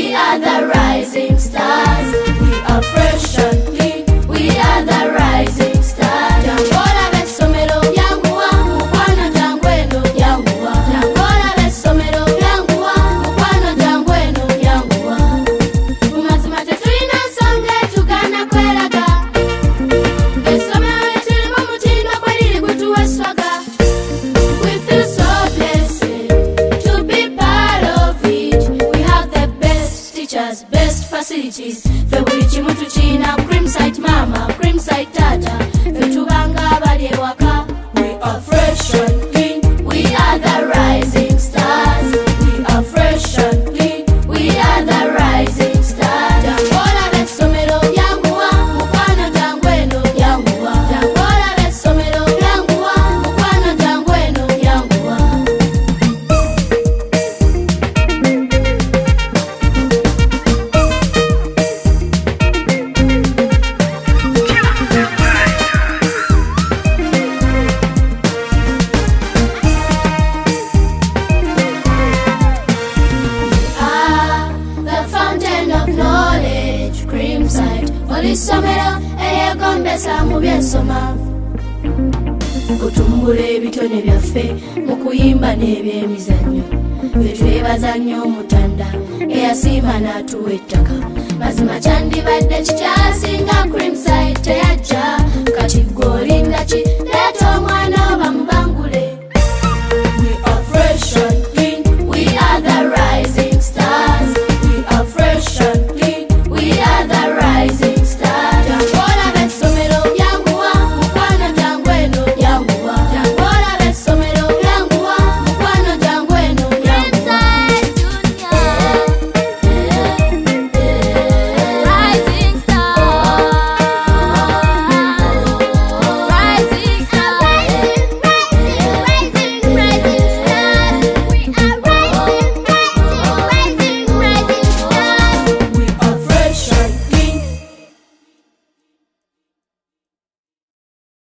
We are the rising stars. We are fresh and clean. We are the rising stars. Jangola besomero yanguwa mukwano jangweno yanguwa. Jangola besomero yanguwa mukwano jangweno yanguwa. Mumazima tetulina nsonga tugana kweraga. Besomero etuli mu mutindo kweliri gutuweswaga. We feel so blessed to be part of it. We have the best teachers, best facilities. Fe buli kimu tukina Creamside mama, Creamside tata. Fe tubanga bali ewaka. We are fresh and clean. We are the rising stars. We are fresh and clean. We are the rising stars. Jangola besomero yanguwa mukwano jangweno yanguwa. Jangola besomero yanguwa mukwano jangweno yanguwa. The fountain of knowledge, Creamside. Olisomero eyegombesa mu byensoma. Kutumbula ebitone byaffe mu kuyimba n'ebyemizannyo. Ffe twebaza nnyo Omutanda eyasiima n'atuwa ettaka. Mazima kyandibadde kikyasinga